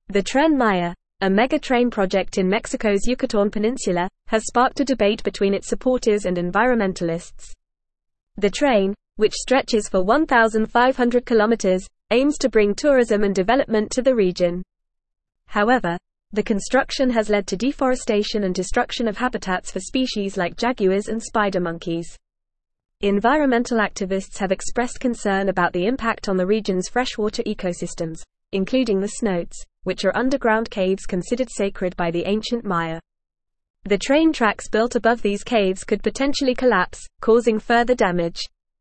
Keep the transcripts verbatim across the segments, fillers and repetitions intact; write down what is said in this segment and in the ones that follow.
The Tren Maya, a mega-train project in Mexico's Yucatán Peninsula, has sparked a debate between its supporters and environmentalists. The train, which stretches for one thousand five hundred kilometers, aims to bring tourism and development to the region. However, the construction has led to deforestation and destruction of habitats for species like jaguars and spider monkeys. Environmental activists have expressed concern about the impact on the region's freshwater ecosystems, including the cenotes, which are underground caves considered sacred by the ancient Maya. The train tracks built above these caves could potentially collapse, causing further damage.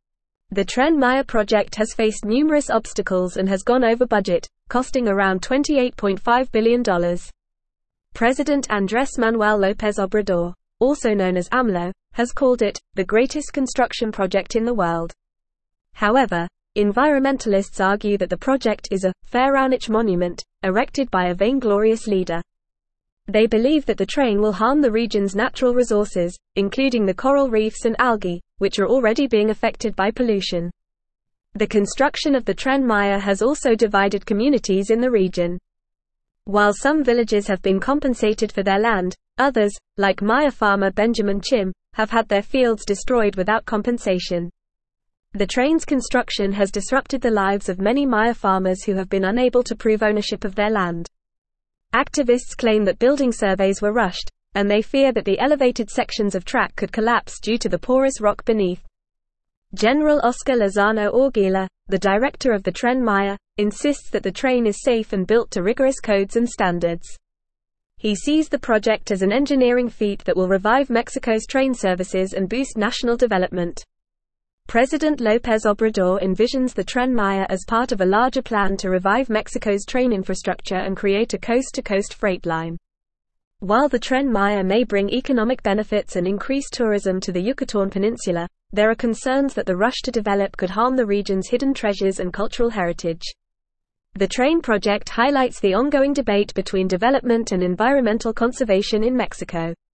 The Tren Maya project has faced numerous obstacles and has gone over budget, costing around twenty-eight point five billion dollars. President Andrés Manuel López Obrador, also known as AMLO, has called it the greatest construction project in the world. However, environmentalists argue that the project is a pharaonic monument, erected by a vainglorious leader. They believe that the train will harm the region's natural resources, including the coral reefs and algae, which are already being affected by pollution. The construction of the Tren Maya has also divided communities in the region. While some villages have been compensated for their land, others, like Maya farmer Benjamin Chim, have had their fields destroyed without compensation. The train's construction has disrupted the lives of many Maya farmers who have been unable to prove ownership of their land. Activists claim that building surveys were rushed, and they fear that the elevated sections of track could collapse due to the porous rock beneath. General Oscar Lozano Orguila, the director of the Tren Maya, insists that the train is safe and built to rigorous codes and standards. He sees the project as an engineering feat that will revive Mexico's train services and boost national development. President López Obrador envisions the Tren Maya as part of a larger plan to revive Mexico's train infrastructure and create a coast-to-coast freight line. While the Tren Maya may bring economic benefits and increase tourism to the Yucatán Peninsula, there are concerns that the rush to develop could harm the region's hidden treasures and cultural heritage. The train project highlights the ongoing debate between development and environmental conservation in Mexico.